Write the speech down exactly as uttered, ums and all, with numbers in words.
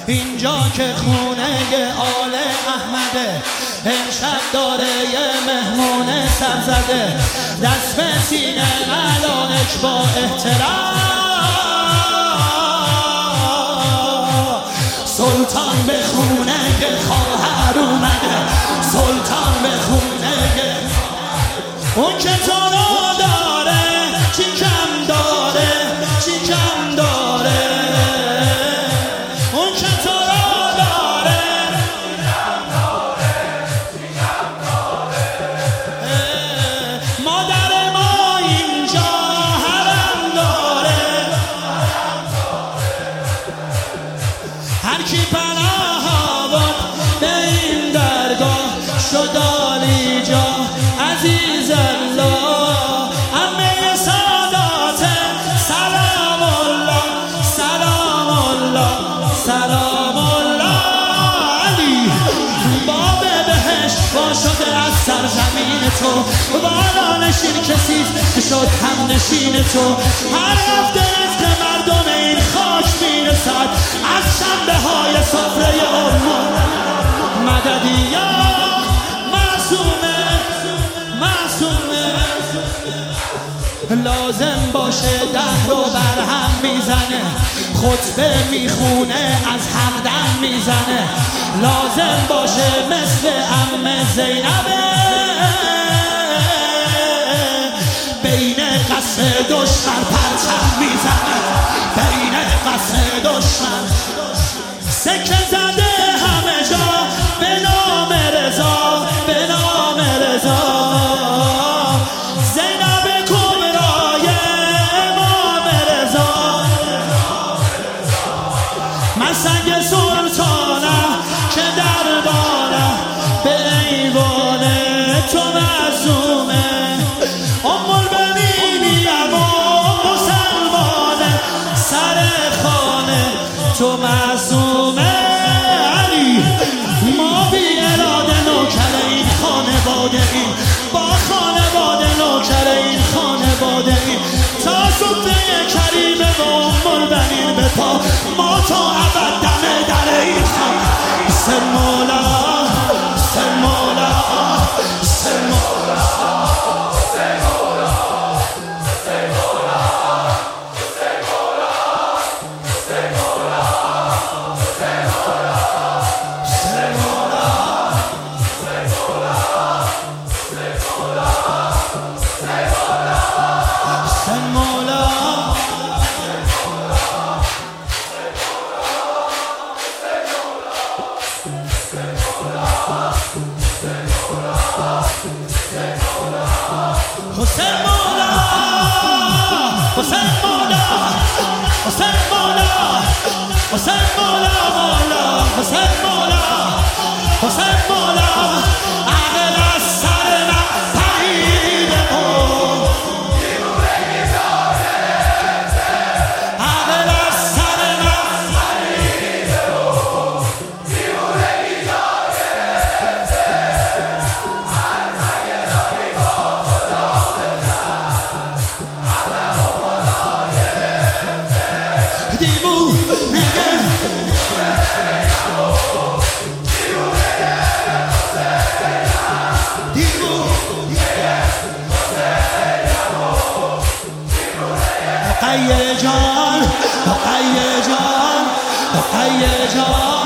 اینجا که خونه آل احمده، امشب داره یه مهمون سرزده، دست به سینه ملائک با احترام، سلطان به خونه خواهر اومده، سلطان به خونه اون که تو رو داره چی کم داره، چی کم داره، اون که تو رو داره چی کم داره، چی کم داره. مادر ما اینجا حرم داره، هر کی پناه آورد به این درگاه شد عالی جا، عزیز الله همه سادات، سلام الله سلام الله سلام الله. علی باب بهشت با شده از سرزمین تو، بالانشین کسی شد هم نشین تو، هر هفته رزق مردم این خاک میرسد از شنبه های سفره امت. مددی یا معصومه معصومه، لازم باشه ده رو برهم میزنه، خطبه میخونه از همدم میزنه، لازم باشه مثل عمه زینبه، بین قصر دشمن پرچم میزنه، بین قصر دشمن سکه زده همه جا به نام رضا، به نام رضا. زینب کبرای امام رضا، من سنگ سلطانم که دربارم به ایوان تو معصومه، ام البنینیم و مسلمانه، سر خانه تو معصومه. علی ما بی اراده نوکر این خانواده ایم، با خانواده نوکر این خانواده ایم، تا سفره کریم و ام البنین به پا، ما تا ابد دم در این خانه. سر مولا سر مولا سر مولا سر مولا سر مولا سر مولا سر مولا سر مولا سر مولا سر مولا سر مولا. حسین مولا حسین مولا حسین مولا حسین مولا مولا حسین مولا حسین مولا. عقل از سر من پرید بود، عقل از سر من پرید بود، قیه جان قیه جان قیه جان